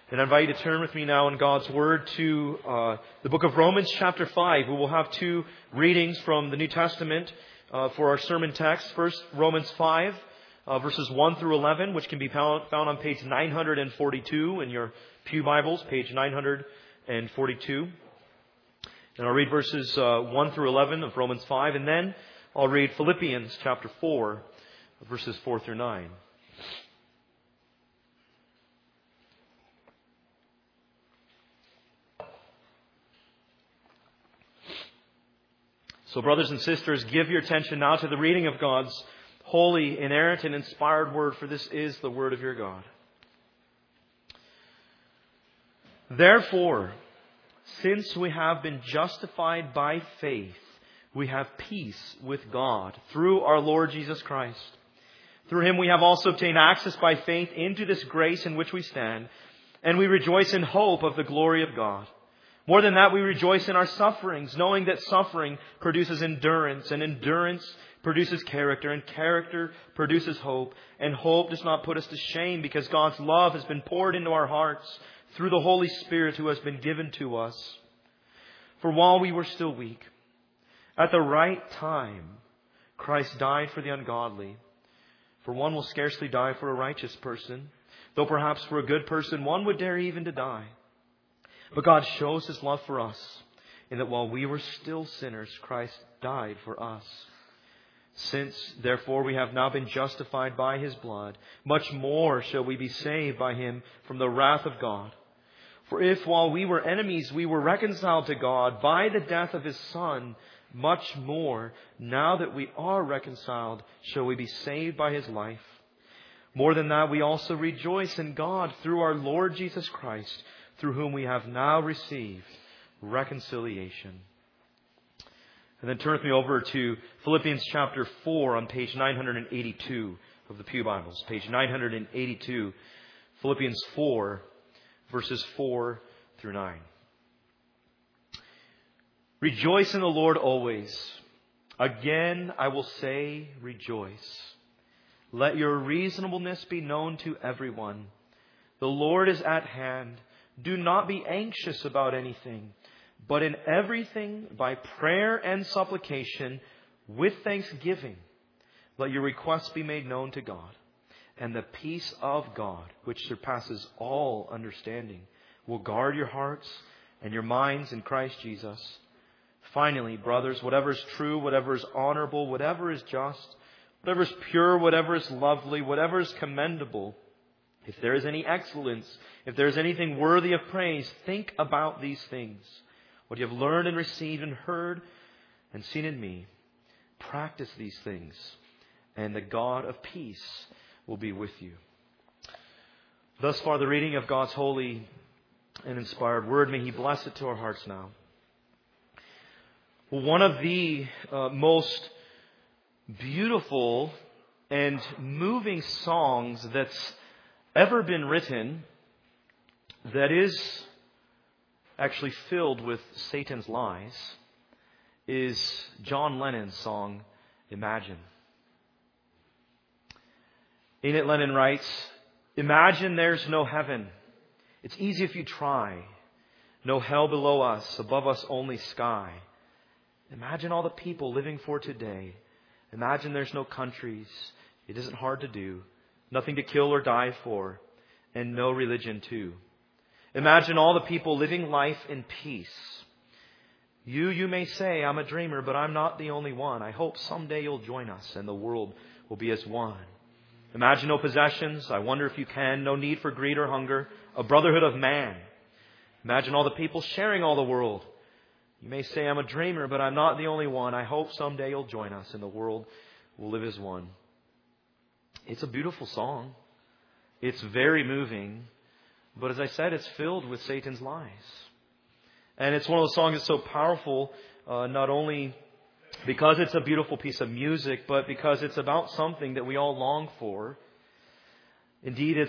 And I invite you to turn with me now in God's Word to the book of Romans chapter 5. We will have two readings from the New Testament for our sermon text. First, Romans 5, verses 1 through 11, which can be found on page 942 in your Pew Bibles, page 942. And I'll read verses 1 through 11 of Romans 5, and then I'll read Philippians chapter 4, verses 4 through 9. So, brothers and sisters, give your attention now to the reading of God's holy, inerrant, and inspired Word, for this is the Word of your God. Therefore, since we have been justified by faith, we have peace with God through our Lord Jesus Christ. Through Him we have also obtained access by faith into this grace in which we stand, and we rejoice in hope of the glory of God. More than that, we rejoice in our sufferings, knowing that suffering produces endurance, and endurance produces character, and character produces hope. And hope does not put us to shame, because God's love has been poured into our hearts through the Holy Spirit who has been given to us. For while we were still weak, at the right time, Christ died for the ungodly. For one will scarcely die for a righteous person, though perhaps for a good person one would dare even to die. But God shows His love for us, in that while we were still sinners, Christ died for us. Since, therefore, we have now been justified by His blood, much more shall we be saved by Him from the wrath of God. For if, while we were enemies, we were reconciled to God by the death of His Son, much more, now that we are reconciled, shall we be saved by His life. More than that, we also rejoice in God through our Lord Jesus Christ, through whom we have now received reconciliation. And then turn with me over to Philippians chapter 4 on page 982 of the Pew Bibles. Page 982, Philippians 4, verses 4 through 9. Rejoice in the Lord always. Again, I will say, rejoice. Let your reasonableness be known to everyone. The Lord is at hand. Do not be anxious about anything, but in everything, by prayer and supplication, with thanksgiving, let your requests be made known to God. And the peace of God, which surpasses all understanding, will guard your hearts and your minds in Christ Jesus. Finally, brothers, whatever is true, whatever is honorable, whatever is just, whatever is pure, whatever is lovely, whatever is commendable, if there is any excellence, if there is anything worthy of praise, think about these things. What you have learned and received and heard and seen in me, practice these things, and the God of peace will be with you. Thus far, the reading of God's holy and inspired Word. May He bless it to our hearts now. One of the most beautiful and moving songs that's ever been written that is actually filled with Satan's lies is John Lennon's song, Imagine. In it, Lennon writes, imagine there's no heaven. It's easy if you try. No hell below us, above us only sky. Imagine all the people living for today. Imagine there's no countries. It isn't hard to do. Nothing to kill or die for, and no religion too. Imagine all the people living life in peace. You may say, I'm a dreamer, but I'm not the only one. I hope someday you'll join us and the world will be as one. Imagine no possessions. I wonder if you can. No need for greed or hunger. A brotherhood of man. Imagine all the people sharing all the world. You may say, I'm a dreamer, but I'm not the only one. I hope someday you'll join us and the world will live as one. It's a beautiful song. It's very moving. But as I said, it's filled with Satan's lies. And it's one of those songs that's so powerful, not only because it's a beautiful piece of music, but because it's about something that we all long for. Indeed,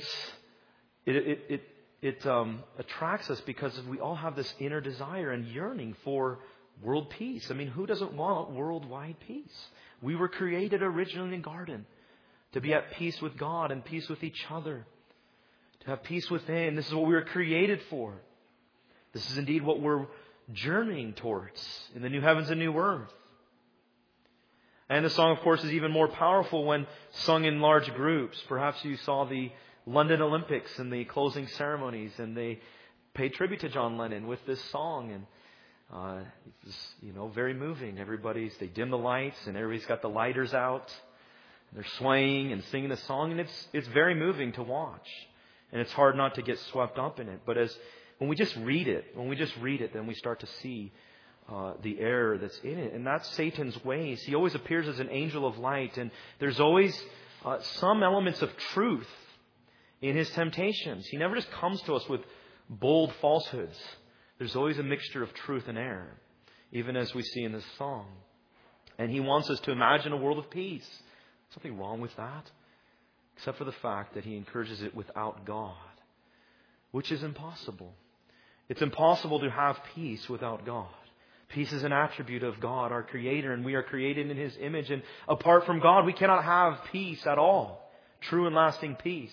it attracts us because we all have this inner desire and yearning for world peace. I mean, who doesn't want worldwide peace? We were created originally in the garden to be at peace with God and peace with each other, To have peace within. This is what we were created for. This is indeed what we're journeying towards in the new heavens and new earth. And the song, of course, is even more powerful when sung in large groups. Perhaps you saw the London Olympics and the closing ceremonies, and they paid tribute to John Lennon with this song. And it's very moving. They dim the lights, and everybody's got the lighters out. They're swaying and singing the song, and it's very moving to watch. And it's hard not to get swept up in it. But when we just read it, then we start to see the error that's in it. And that's Satan's ways. He always appears as an angel of light. And there's always some elements of truth in his temptations. He never just comes to us with bold falsehoods. There's always a mixture of truth and error, even as we see in this song. And he wants us to imagine a world of peace. There's nothing wrong with that, except for the fact that he encourages it without God, which is impossible. It's impossible to have peace without God. Peace is an attribute of God, our Creator, and we are created in His image. And apart from God, we cannot have peace at all. True and lasting peace.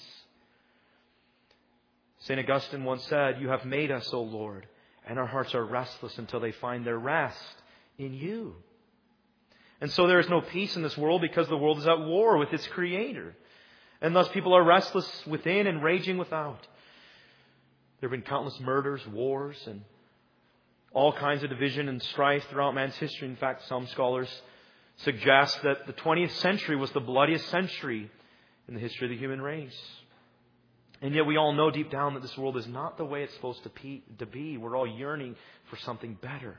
St. Augustine once said, "You have made us, O Lord, and our hearts are restless until they find their rest in You." And so there is no peace in this world because the world is at war with its Creator. And thus people are restless within and raging without. There have been countless murders, wars, and all kinds of division and strife throughout man's history. In fact, some scholars suggest that the 20th century was the bloodiest century in the history of the human race. And yet we all know deep down that this world is not the way it's supposed to be. We're all yearning for something better.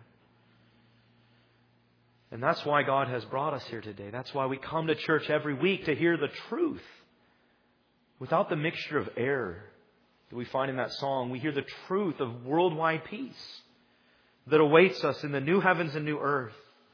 And that's why God has brought us here today. That's why we come to church every week, to hear the truth without the mixture of error that we find in that song. We hear the truth of worldwide peace that awaits us in the new heavens and new earth.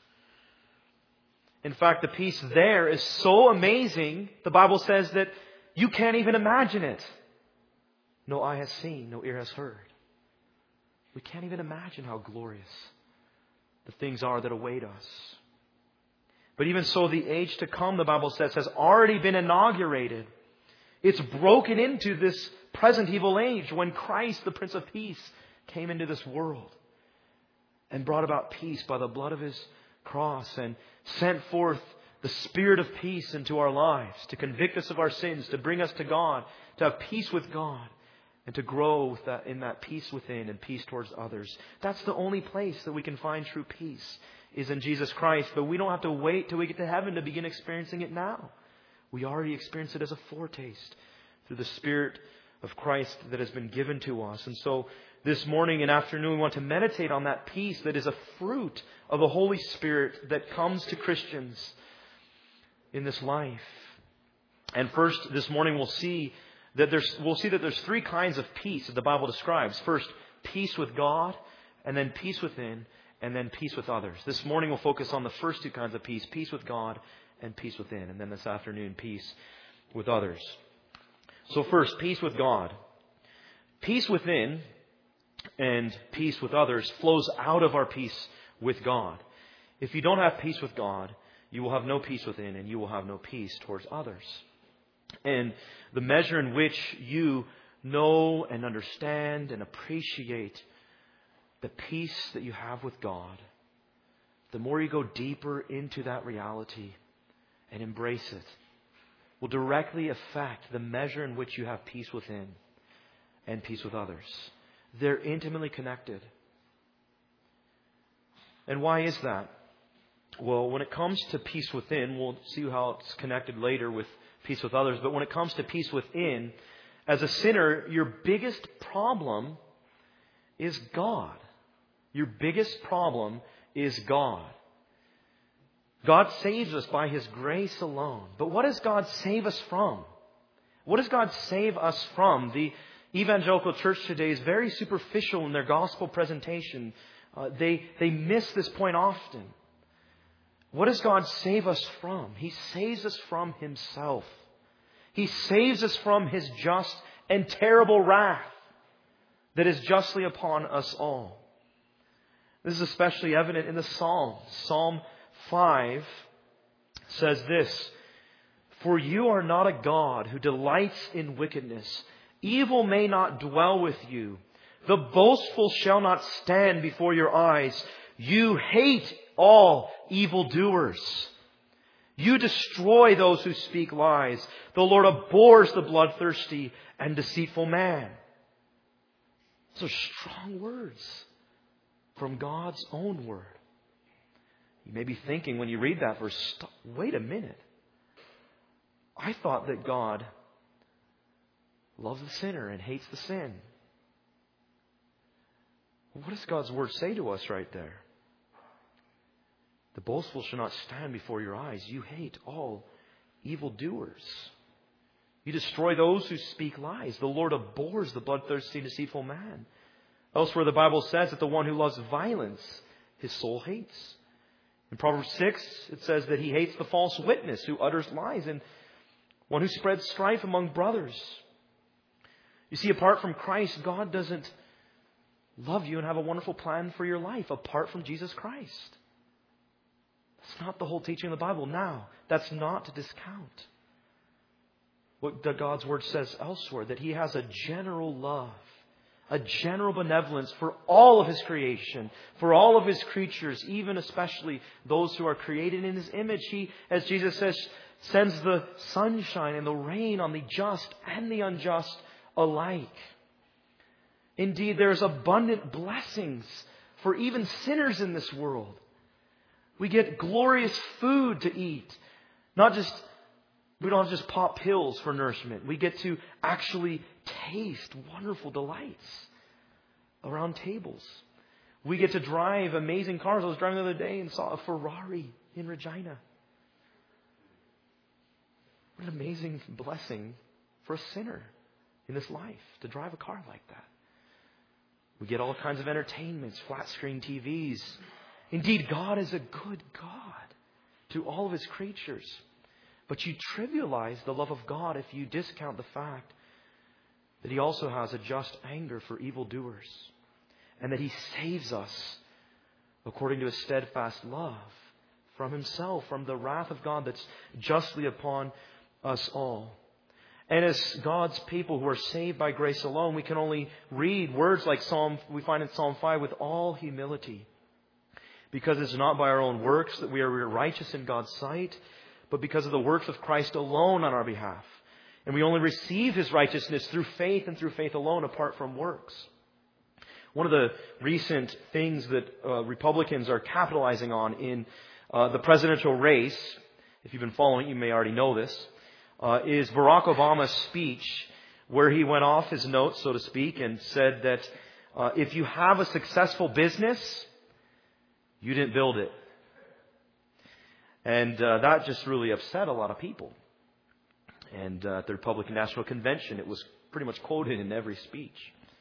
In fact, the peace there is so amazing, the Bible says, that you can't even imagine it. No eye has seen, no ear has heard. We can't even imagine how glorious the things are that await us. But even so, the age to come, the Bible says, has already been inaugurated. It's broken into this present evil age when Christ, the Prince of Peace, came into this world and brought about peace by the blood of His cross and sent forth the Spirit of peace into our lives to convict us of our sins, to bring us to God, to have peace with God, and to grow in that peace within and peace towards others. That's the only place that we can find true peace, is in Jesus Christ. But we don't have to wait till we get to heaven to begin experiencing it now. We already experience it as a foretaste through the Spirit of Christ that has been given to us. And so this morning and afternoon, we want to meditate on that peace that is a fruit of the Holy Spirit that comes to Christians in this life. And first, this morning, we'll see that there's three kinds of peace that the Bible describes. First, peace with God, and then peace within, and then peace with others. This morning, we'll focus on the first two kinds of peace: peace with God and peace within. And then this afternoon, peace with others. So first, peace with God. Peace within and peace with others flows out of our peace with God. If you don't have peace with God, you will have no peace within, and you will have no peace towards others. And the measure in which you know and understand and appreciate the peace that you have with God, the more you go deeper into that reality and embrace it, will directly affect the measure in which you have peace within and peace with others. They're intimately connected. And why is that? Well, when it comes to peace within, we'll see how it's connected later with peace with others. But when it comes to peace within, as a sinner, your biggest problem is God. Your biggest problem is God. God saves us by His grace alone. But what does God save us from? What does God save us from? The evangelical church today is very superficial in their gospel presentation. They miss this point often. What does God save us from? He saves us from Himself. He saves us from His just and terrible wrath that is justly upon us all. This is especially evident in the Psalms. Psalm 5 says this: "For you are not a God who delights in wickedness, Evil may not dwell with you. The boastful shall not stand before your eyes. You hate all evildoers. You destroy those who speak lies. The Lord abhors the bloodthirsty and deceitful man. Those are strong words from God's own word. You may be thinking when you read that verse, wait a minute. I thought that God loves the sinner and hates the sin. What does God's word say to us right there? The boastful shall not stand before your eyes. You hate all evildoers. You destroy those who speak lies. The Lord abhors the bloodthirsty, deceitful man. Elsewhere, the Bible says that the one who loves violence, his soul hates. In Proverbs 6, it says that he hates the false witness who utters lies and one who spreads strife among brothers. You see, apart from Christ, God doesn't love you and have a wonderful plan for your life apart from Jesus Christ. That's not the whole teaching of the Bible. Now, that's not to discount what God's Word says elsewhere, that He has a general love, a general benevolence for all of His creation, for all of His creatures, even especially those who are created in His image. He, as Jesus says, sends the sunshine and the rain on the just and the unjust alike. Indeed, there's abundant blessings for even sinners in this world. We get glorious food to eat. We don't just pop pills for nourishment. We get to actually taste wonderful delights around tables. We get to drive amazing cars. I was driving the other day and saw a Ferrari in Regina. What an amazing blessing for a sinner in this life to drive a car like that. We get all kinds of entertainments, flat screen TVs. Indeed, God is a good God to all of His creatures. But you trivialize the love of God if you discount the fact that He also has a just anger for evildoers and that He saves us according to His steadfast love from Himself, from the wrath of God that's justly upon us all. And as God's people who are saved by grace alone, we can only read words like we find in Psalm 5 with all humility. Because it's not by our own works that we are righteous in God's sight, but because of the works of Christ alone on our behalf. And we only receive His righteousness through faith and through faith alone, apart from works. One of the recent things that Republicans are capitalizing on in the presidential race, if you've been following, you may already know this, is Barack Obama's speech where he went off his notes, so to speak, and said that if you have a successful business, you didn't build it. And that just really upset a lot of people. And at the Republican National Convention, it was pretty much quoted in every speech.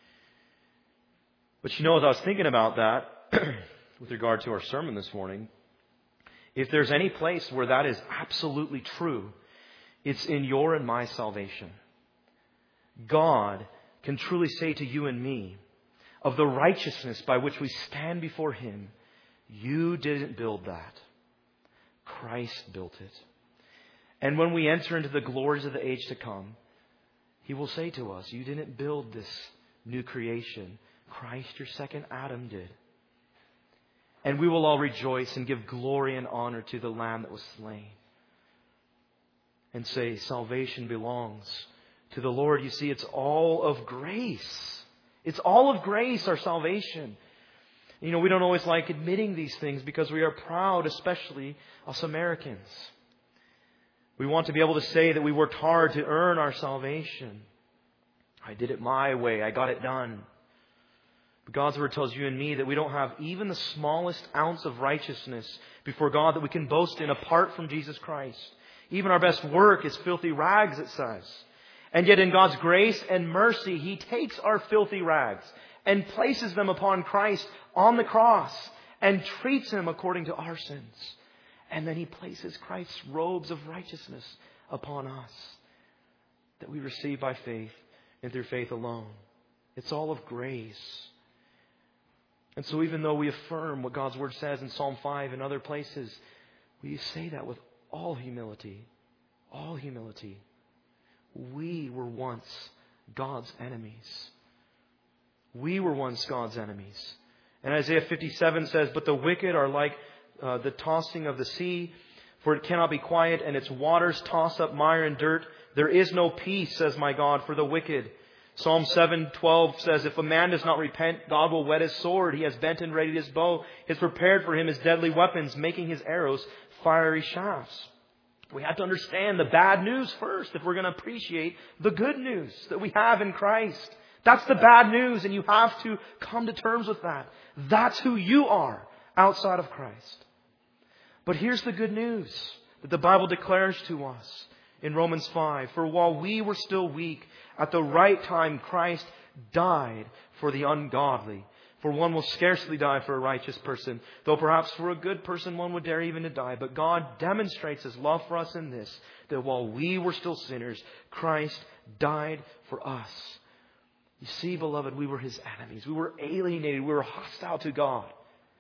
But you know, as I was thinking about that, with regard to our sermon this morning, if there's any place where that is absolutely true, it's in your and my salvation. God can truly say to you and me, of the righteousness by which we stand before Him, you didn't build that. Christ built it. And when we enter into the glories of the age to come, He will say to us, you didn't build this new creation. Christ, your second Adam, did. And we will all rejoice and give glory and honor to the Lamb that was slain. And say, salvation belongs to the Lord. You see, it's all of grace. It's all of grace, our salvation. You know, we don't always like admitting these things because we are proud, especially us Americans. We want to be able to say that we worked hard to earn our salvation. I did it my way. I got it done. But God's Word tells you and me that we don't have even the smallest ounce of righteousness before God that we can boast in apart from Jesus Christ. Even our best work is filthy rags, it says. And yet in God's grace and mercy, He takes our filthy rags and places them upon Christ on the cross and treats Him according to our sins. And then He places Christ's robes of righteousness upon us that we receive by faith and through faith alone. It's all of grace. And so even though we affirm what God's Word says in Psalm 5 and other places, we say that with all humility. All humility. We were once God's enemies. We were once God's enemies. And Isaiah 57 says, "But the wicked are like the tossing of the sea, for it cannot be quiet, and its waters toss up mire and dirt. There is no peace, says my God, for the wicked." Psalm 7:12 says, "If a man does not repent, God will whet his sword. He has bent and readied his bow. He has prepared for him his deadly weapons, making his arrows fiery shafts." We have to understand the bad news first if we're going to appreciate the good news that we have in Christ. That's the bad news, and you have to come to terms with that. That's who you are outside of Christ. But here's the good news that the Bible declares to us in Romans 5. "For while we were still weak, at the right time Christ died for the ungodly. For one will scarcely die for a righteous person, though perhaps for a good person one would dare even to die. But God demonstrates His love for us in this, that while we were still sinners, Christ died for us." You see, beloved, we were His enemies. We were alienated. We were hostile to God.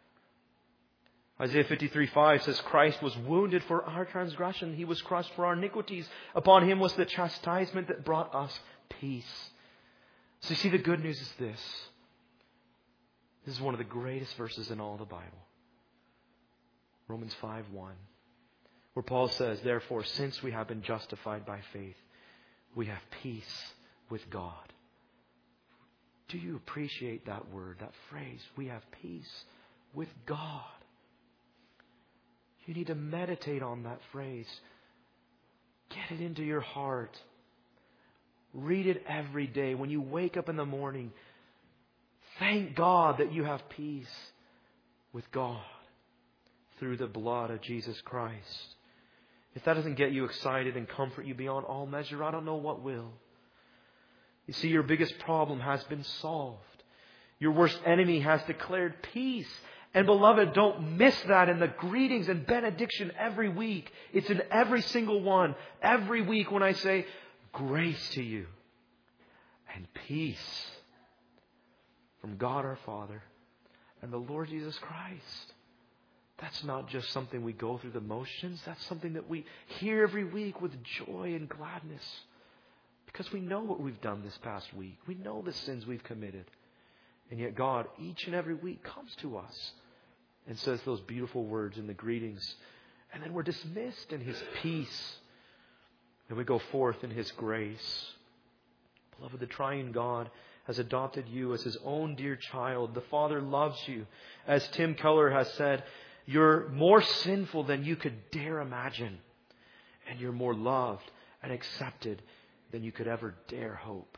Isaiah 53:5 says, "Christ was wounded for our transgression. He was crushed for our iniquities. Upon Him was the chastisement that brought us peace." So you see, the good news is this. This is one of the greatest verses in all the Bible. Romans 5:1, where Paul says, "Therefore, since we have been justified by faith, we have peace with God." Do you appreciate that word, that phrase? We have peace with God. You need to meditate on that phrase. Get it into your heart. Read it every day. When you wake up in the morning, thank God that you have peace with God through the blood of Jesus Christ. If that doesn't get you excited and comfort you beyond all measure, I don't know what will. You see, your biggest problem has been solved. Your worst enemy has declared peace. And beloved, don't miss that in the greetings and benediction every week. It's in every single one. Every week when I say, "Grace to you and peace from God our Father and the Lord Jesus Christ." That's not just something we go through the motions. That's something that we hear every week with joy and gladness. Because we know what we've done this past week. We know the sins we've committed. And yet God, each and every week, comes to us and says those beautiful words in the greetings. And then we're dismissed in His peace. And we go forth in His grace. Beloved, the triune God has adopted you as His own dear child. The Father loves you. As Tim Keller has said, you're more sinful than you could dare imagine. And you're more loved and accepted than you could ever dare hope.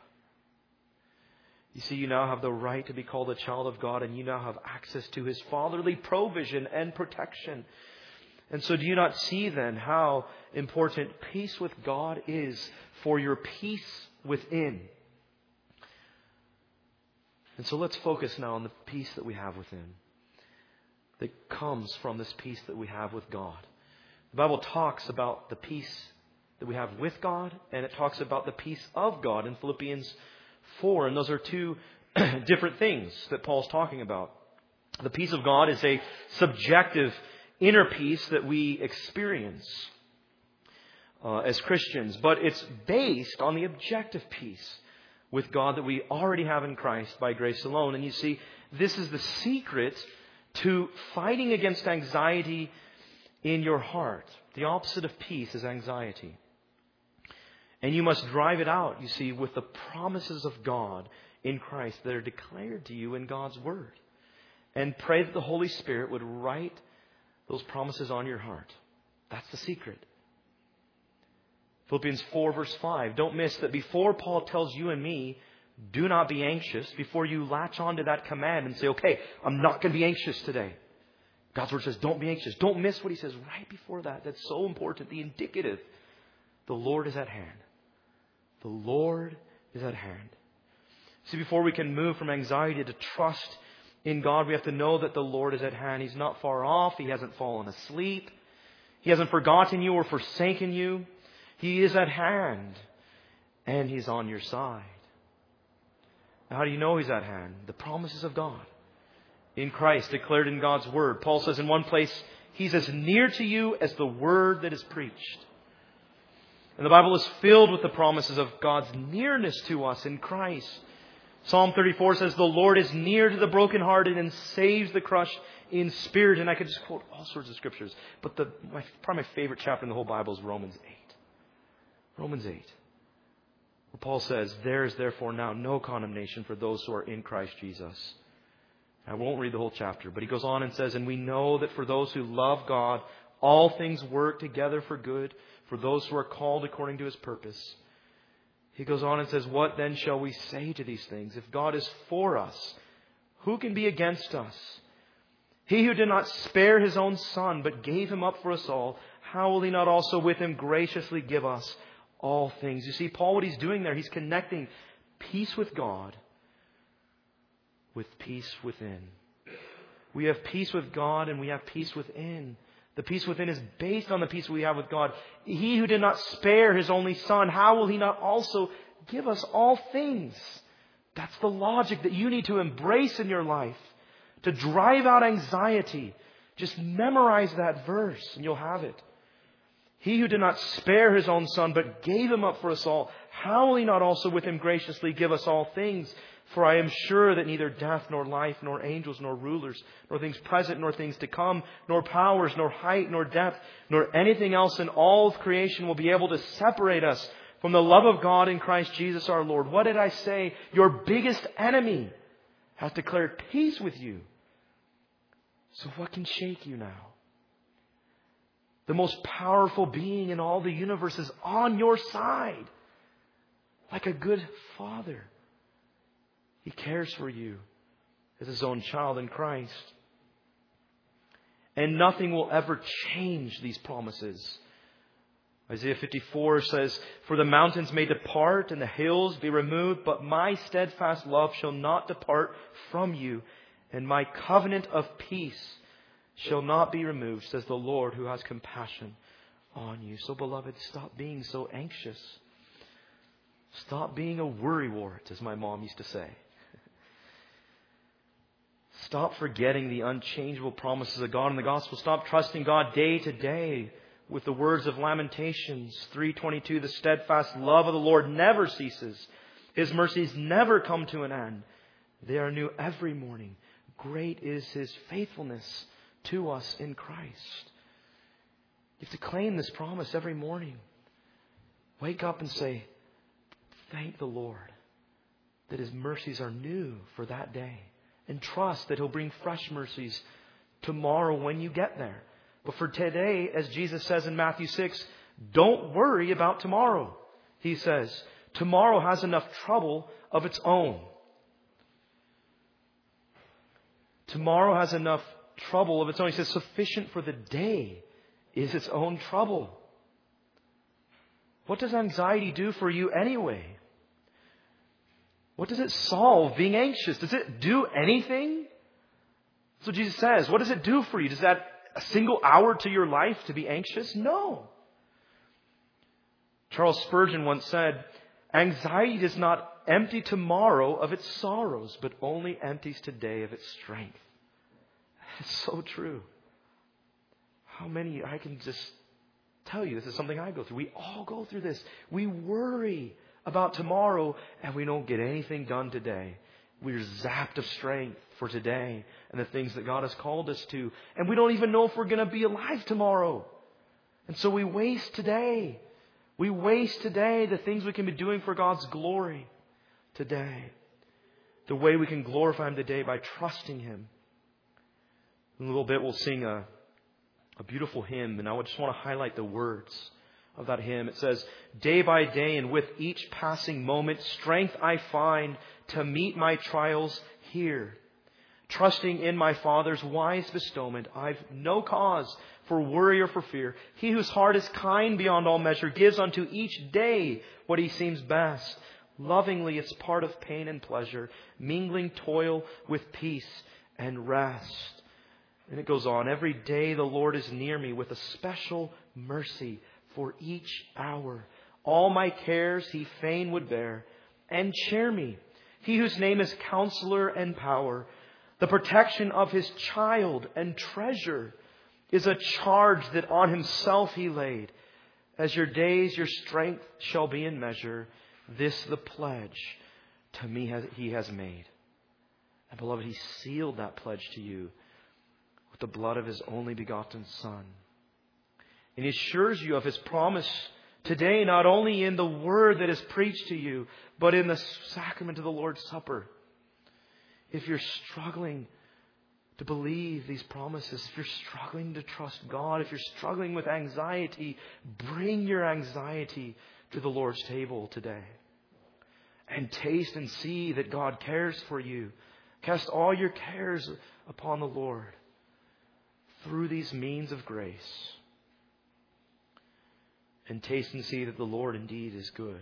You see, you now have the right to be called a child of God, and you now have access to His fatherly provision and protection. And so do you not see then how important peace with God is for your peace within? And so let's focus now on the peace that we have within, that comes from this peace that we have with God. The Bible talks about the peace that we have with God, and it talks about the peace of God in Philippians 4. And those are two different things that Paul's talking about. The peace of God is a subjective inner peace that we experience as Christians, but it's based on the objective peace with God that we already have in Christ by grace alone. And you see, this is the secret to fighting against anxiety in your heart. The opposite of peace is anxiety. And you must drive it out, you see, with the promises of God in Christ that are declared to you in God's Word. And pray that the Holy Spirit would write those promises on your heart. That's the secret. Philippians 4 verse 5. Don't miss that before Paul tells you and me, do not be anxious, before you latch on to that command and say, okay, I'm not going to be anxious today. God's Word says, don't be anxious. Don't miss what He says right before that. That's so important. The indicative. The Lord is at hand. The Lord is at hand. See, before we can move from anxiety to trust in God, we have to know that the Lord is at hand. He's not far off. He hasn't fallen asleep. He hasn't forgotten you or forsaken you. He is at hand. And He's on your side. Now, how do you know He's at hand? The promises of God in Christ, declared in God's Word. Paul says in one place, He's as near to you as the word that is preached. And the Bible is filled with the promises of God's nearness to us in Christ. Psalm 34 says, the Lord is near to the brokenhearted and saves the crushed in spirit. And I could just quote all sorts of scriptures. But probably my favorite chapter in the whole Bible is Romans 8. Romans 8. Where Paul says, there is therefore now no condemnation for those who are in Christ Jesus. I won't read the whole chapter, but he goes on and says, and we know that for those who love God, all things work together for good, for those who are called according to His purpose. He goes on and says, what then shall we say to these things? If God is for us, who can be against us? He who did not spare His own Son, but gave Him up for us all, how will He not also with Him graciously give us all things? You see, Paul, what he's doing there, he's connecting peace with God with peace within. We have peace with God and we have peace within. The peace within is based on the peace we have with God. He who did not spare His only Son, how will He not also give us all things? That's the logic that you need to embrace in your life to drive out anxiety. Just memorize that verse and you'll have it. He who did not spare His own Son, but gave Him up for us all, how will He not also with Him graciously give us all things? For I am sure that neither death, nor life, nor angels, nor rulers, nor things present, nor things to come, nor powers, nor height, nor depth, nor anything else in all of creation will be able to separate us from the love of God in Christ Jesus our Lord. What did I say? Your biggest enemy has declared peace with you. So what can shake you now? The most powerful being in all the universe is on your side. Like a good father. He cares for you as His own child in Christ. And nothing will ever change these promises. Isaiah 54 says, for the mountains may depart and the hills be removed, but my steadfast love shall not depart from you, and my covenant of peace shall not be removed, says the Lord who has compassion on you. So, beloved, stop being so anxious. Stop being a worrywart, as my mom used to say. Stop forgetting the unchangeable promises of God in the gospel. Stop trusting God day to day with the words of Lamentations 3:22. The steadfast love of the Lord never ceases. His mercies never come to an end. They are new every morning. Great is His faithfulness to us in Christ. You have to claim this promise every morning. Wake up and say, thank the Lord that His mercies are new for that day. And trust that He'll bring fresh mercies tomorrow when you get there. But for today, as Jesus says in Matthew 6, don't worry about tomorrow. He says, tomorrow has enough trouble of its own. Tomorrow has enough trouble of its own. He says, sufficient for the day is its own trouble. What does anxiety do for you anyway? What does it solve, being anxious? Does it do anything? That's what Jesus says. What does it do for you? Does that a single hour to your life to be anxious? No. Charles Spurgeon once said, anxiety does not empty tomorrow of its sorrows, but only empties today of its strength. It's so true. How many, I can just tell you, this is something I go through. We all go through this. We worry about tomorrow and we don't get anything done today. We're zapped of strength for today and the things that God has called us to. And we don't even know if we're going to be alive tomorrow. And so we waste today. We waste today the things we can be doing for God's glory today. The way we can glorify Him today by trusting Him. In a little bit we'll sing a beautiful hymn, and I just want to highlight the words of that hymn. It says, day by day and with each passing moment, strength I find to meet my trials here. Trusting in my Father's wise bestowment, I've no cause for worry or for fear. He whose heart is kind beyond all measure gives unto each day what He seems best. Lovingly it's part of pain and pleasure, mingling toil with peace and rest. And it goes on, every day the Lord is near me with a special mercy for each hour. All my cares He fain would bear and cheer me. He whose name is Counselor and Power, the protection of His child and treasure, is a charge that on Himself He laid. As your days, your strength shall be in measure. This the pledge to me He has made. And beloved, He sealed that pledge to you with the blood of His only begotten Son. And He assures you of His promise today, not only in the word that is preached to you, but in the sacrament of the Lord's Supper. If you're struggling to believe these promises, if you're struggling to trust God, if you're struggling with anxiety, bring your anxiety to the Lord's table today. And taste and see that God cares for you. Cast all your cares upon the Lord through these means of grace. And taste and see that the Lord indeed is good.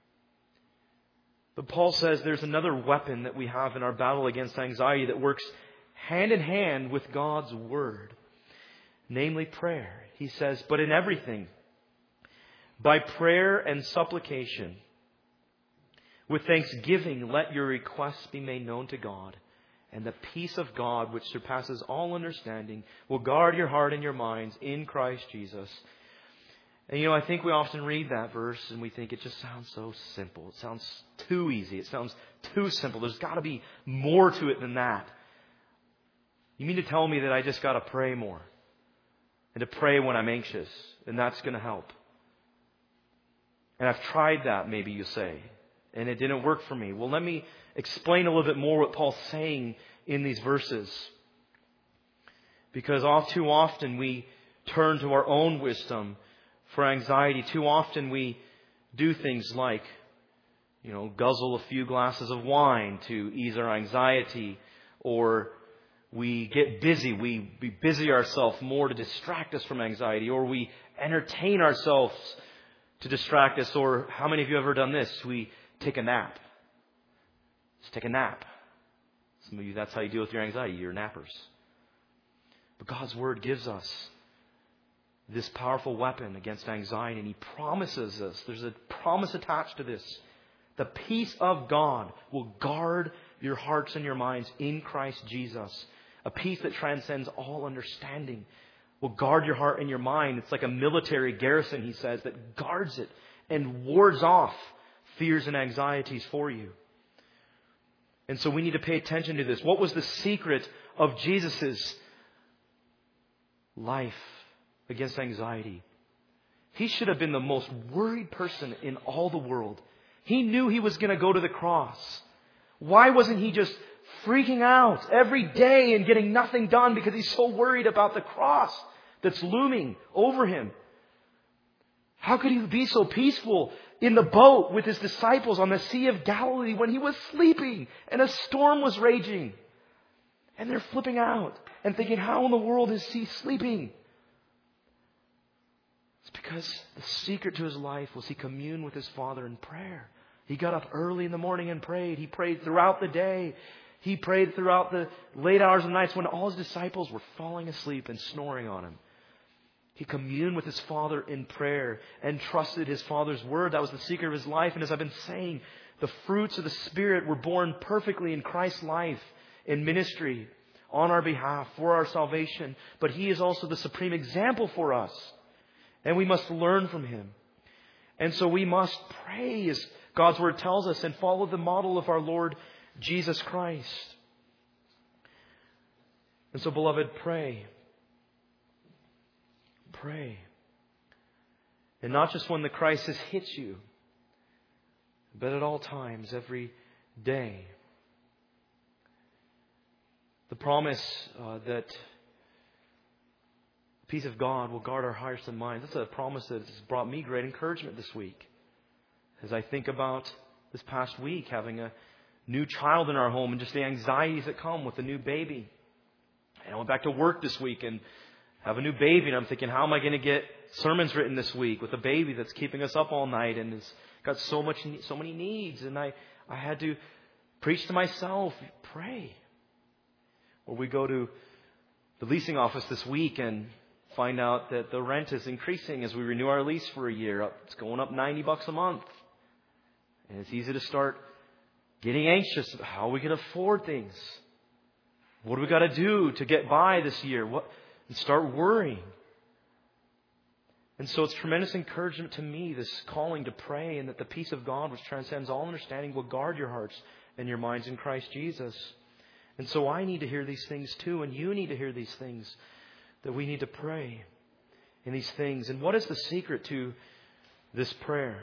But Paul says there's another weapon that we have in our battle against anxiety that works hand in hand with God's Word, namely prayer. He says, but in everything, by prayer and supplication, with thanksgiving, let your requests be made known to God. And the peace of God, which surpasses all understanding, will guard your heart and your minds in Christ Jesus. And I think we often read that verse and we think it just sounds so simple. It sounds too easy. It sounds too simple. There's got to be more to it than that. You mean to tell me that I just got to pray more? And to pray when I'm anxious, and that's going to help? And I've tried that, maybe you say, and it didn't work for me. Well, let me explain a little bit more what Paul's saying in these verses. Because all too often we turn to our own wisdom for anxiety. Too often we do things like, guzzle a few glasses of wine to ease our anxiety, or we get busy. We busy ourselves more to distract us from anxiety, or we entertain ourselves to distract us, or how many of you have ever done this? We take a nap. Just take a nap. Some of you, that's how you deal with your anxiety. You're nappers. But God's Word gives us this powerful weapon against anxiety, and He promises us, there's a promise attached to this. The peace of God will guard your hearts and your minds in Christ Jesus. A peace that transcends all understanding will guard your heart and your mind. It's like a military garrison, he says, that guards it and wards off fears and anxieties for you. And so we need to pay attention to this. What was the secret of Jesus' life against anxiety? He should have been the most worried person in all the world. He knew He was going to go to the cross. Why wasn't He just freaking out every day and getting nothing done because He's so worried about the cross that's looming over Him? How could He be so peaceful in the boat with His disciples on the Sea of Galilee when He was sleeping and a storm was raging? And they're flipping out and thinking, how in the world is He sleeping? It's because the secret to His life was He communed with His Father in prayer. He got up early in the morning and prayed. He prayed throughout the day. He prayed throughout the late hours of nights when all His disciples were falling asleep and snoring on Him. He communed with His Father in prayer and trusted His Father's word. That was the secret of His life. And as I've been saying, the fruits of the Spirit were born perfectly in Christ's life, in ministry, on our behalf, for our salvation. But He is also the supreme example for us. And we must learn from Him. And so we must pray, as God's Word tells us, and follow the model of our Lord Jesus Christ. And so, beloved, pray. Pray. And not just when the crisis hits you, but at all times, every day. The promise that the peace of God will guard our hearts and minds. That's a promise that has brought me great encouragement this week. As I think about this past week, having a new child in our home and just the anxieties that come with a new baby. And I went back to work this week and have a new baby, and I'm thinking, how am I going to get sermons written this week with a baby that's keeping us up all night and has got so many needs? And I had to preach to myself, pray. Or we go to the leasing office this week and find out that the rent is increasing as we renew our lease for a year. It's going up $90 a month. And it's easy to start getting anxious about how we can afford things. What do we got to do to get by this year? And start worrying. And so it's tremendous encouragement to me, this calling to pray, and that the peace of God, which transcends all understanding, will guard your hearts and your minds in Christ Jesus. And so I need to hear these things too, and you need to hear these things, that we need to pray in these things. And what is the secret to this prayer?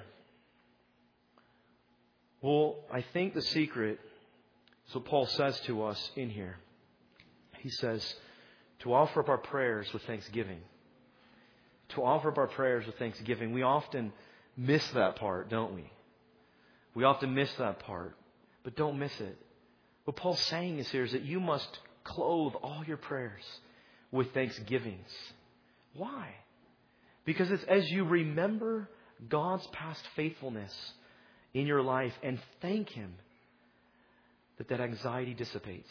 Well, I think the secret is what Paul says to us in here. He says to offer up our prayers with thanksgiving. To offer up our prayers with thanksgiving. We often miss that part, don't we? We often miss that part, but don't miss it. What Paul's saying is here is that you must clothe all your prayers with thanksgivings. Why? Because it's as you remember God's past faithfulness in your life and thank Him that anxiety dissipates.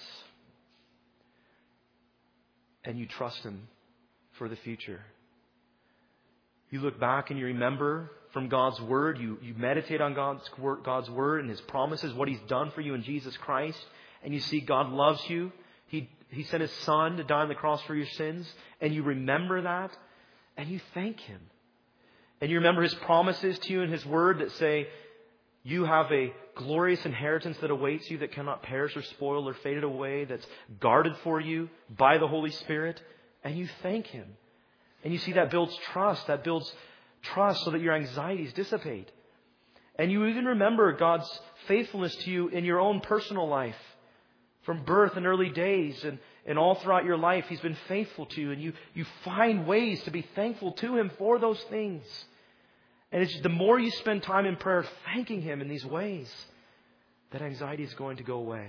And you trust Him for the future. You look back and you remember from God's Word. You meditate on God's Word and His promises, what He's done for you in Jesus Christ. And you see God loves you. He sent His Son to die on the cross for your sins. And you remember that. And you thank Him. And you remember His promises to you in His Word that say, you have a glorious inheritance that awaits you that cannot perish or spoil or fade away, that's guarded for you by the Holy Spirit. And you thank Him. And you see that builds trust. That builds trust so that your anxieties dissipate. And you even remember God's faithfulness to you in your own personal life. From birth and early days and all throughout your life, He's been faithful to you. And you find ways to be thankful to Him for those things. And it's the more you spend time in prayer thanking Him in these ways, that anxiety is going to go away.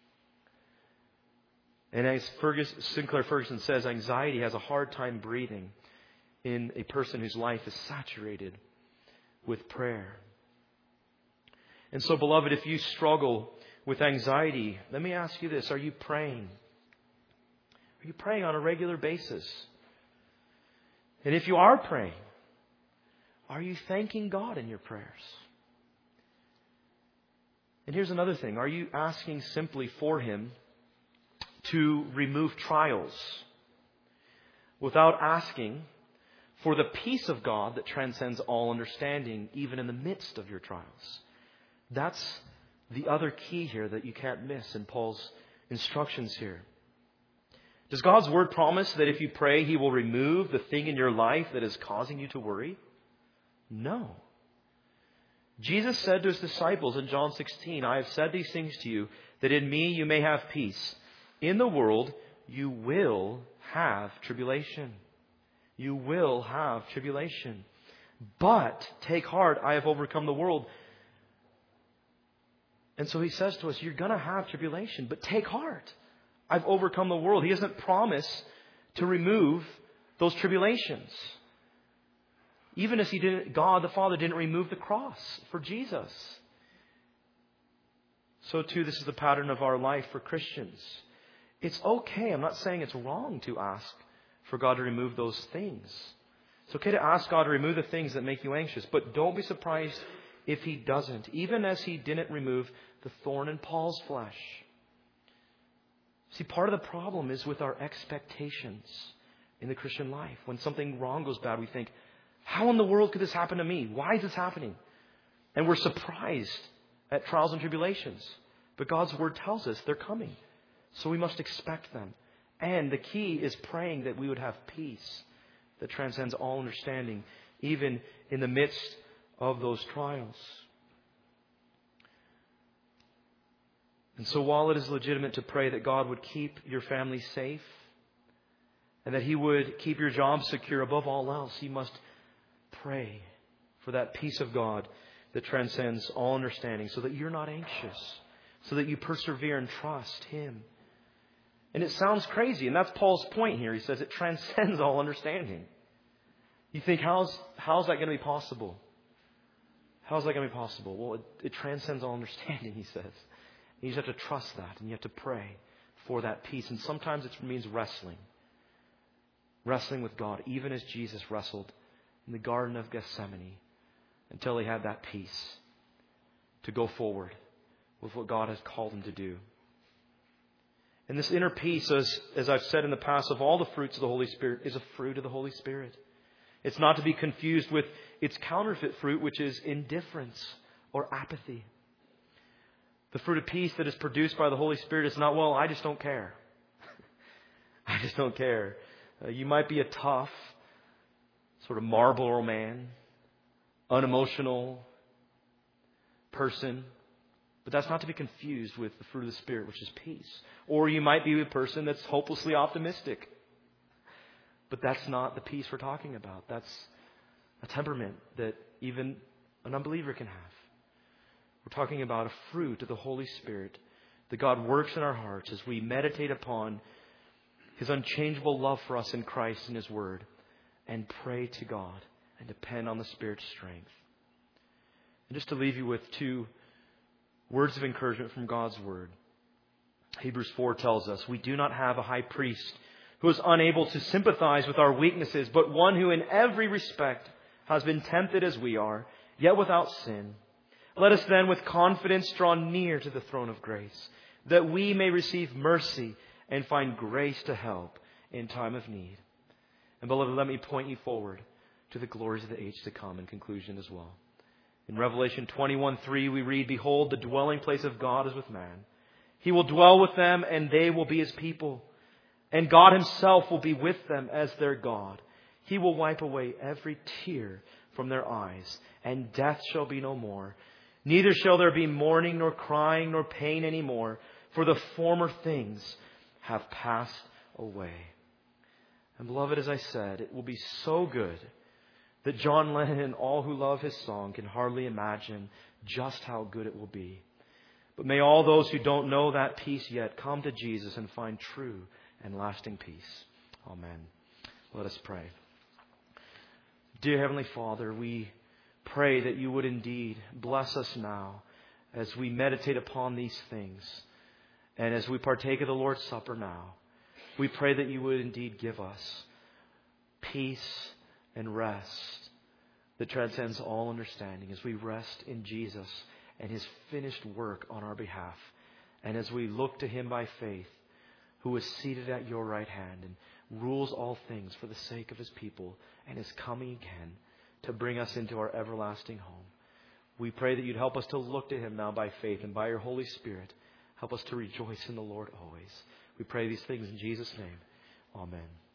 And as Sinclair Ferguson says, anxiety has a hard time breathing in a person whose life is saturated with prayer. And so, beloved, if you struggle with anxiety, let me ask you this. Are you praying? Are you praying on a regular basis? And if you are praying, are you thanking God in your prayers? And here's another thing. Are you asking simply for Him to remove trials without asking for the peace of God that transcends all understanding, even in the midst of your trials? That's the other key here that you can't miss in Paul's instructions here. Does God's Word promise that if you pray, He will remove the thing in your life that is causing you to worry? No. Jesus said to His disciples in John 16, I have said these things to you, that in me you may have peace. In the world you will have tribulation. You will have tribulation. But take heart, I have overcome the world. And so He says to us, you're going to have tribulation, but take heart. I've overcome the world. He doesn't promise to remove those tribulations. Even as God the Father didn't remove the cross for Jesus. So too, this is the pattern of our life for Christians. It's okay. I'm not saying it's wrong to ask for God to remove those things. It's okay to ask God to remove the things that make you anxious. But don't be surprised if He doesn't. Even as He didn't remove the thorn in Paul's flesh. See, part of the problem is with our expectations in the Christian life. When something wrong goes bad, we think, how in the world could this happen to me? Why is this happening? And we're surprised at trials and tribulations. But God's Word tells us they're coming. So we must expect them. And the key is praying that we would have peace that transcends all understanding, even in the midst of those trials. And so while it is legitimate to pray that God would keep your family safe and that He would keep your job secure above all else, you must pray for that peace of God that transcends all understanding so that you're not anxious, so that you persevere and trust Him. And it sounds crazy, and that's Paul's point here. He says it transcends all understanding. You think, how's that going to be possible? How's that going to be possible? Well, it transcends all understanding, he says. You just have to trust that, and you have to pray for that peace. And sometimes it means wrestling. Wrestling with God, even as Jesus wrestled in the Garden of Gethsemane until He had that peace to go forward with what God has called Him to do. And this inner peace, as I've said in the past, of all the fruits of the Holy Spirit, is a fruit of the Holy Spirit. It's not to be confused with its counterfeit fruit, which is indifference or apathy. The fruit of peace that is produced by the Holy Spirit is not, well, I just don't care. I just don't care. You might be a tough, sort of Marlboro man, unemotional person, but that's not to be confused with the fruit of the Spirit, which is peace. Or you might be a person that's hopelessly optimistic, but that's not the peace we're talking about. That's a temperament that even an unbeliever can have. We're talking about a fruit of the Holy Spirit that God works in our hearts as we meditate upon His unchangeable love for us in Christ and His Word, and pray to God and depend on the Spirit's strength. And just to leave you with two words of encouragement from God's Word. Hebrews 4 tells us, we do not have a high priest who is unable to sympathize with our weaknesses, but one who in every respect has been tempted as we are, yet without sin. Let us then with confidence draw near to the throne of grace, that we may receive mercy and find grace to help in time of need. And beloved, let me point you forward to the glories of the age to come in conclusion as well. In Revelation 21:3 we read, behold, the dwelling place of God is with man. He will dwell with them, and they will be His people. And God Himself will be with them as their God. He will wipe away every tear from their eyes, and death shall be no more. Neither shall there be mourning, nor crying, nor pain any more, for the former things have passed away. And beloved, as I said, it will be so good that John Lennon and all who love his song can hardly imagine just how good it will be. But may all those who don't know that peace yet come to Jesus and find true and lasting peace. Amen. Let us pray. Dear Heavenly Father, we pray that you would indeed bless us now as we meditate upon these things. And as we partake of the Lord's Supper now, we pray that you would indeed give us peace and rest that transcends all understanding as we rest in Jesus and His finished work on our behalf. And as we look to Him by faith, who is seated at your right hand and rules all things for the sake of His people and is coming again to bring us into our everlasting home. We pray that you'd help us to look to Him now by faith, and by your Holy Spirit, help us to rejoice in the Lord always. We pray these things in Jesus' name. Amen.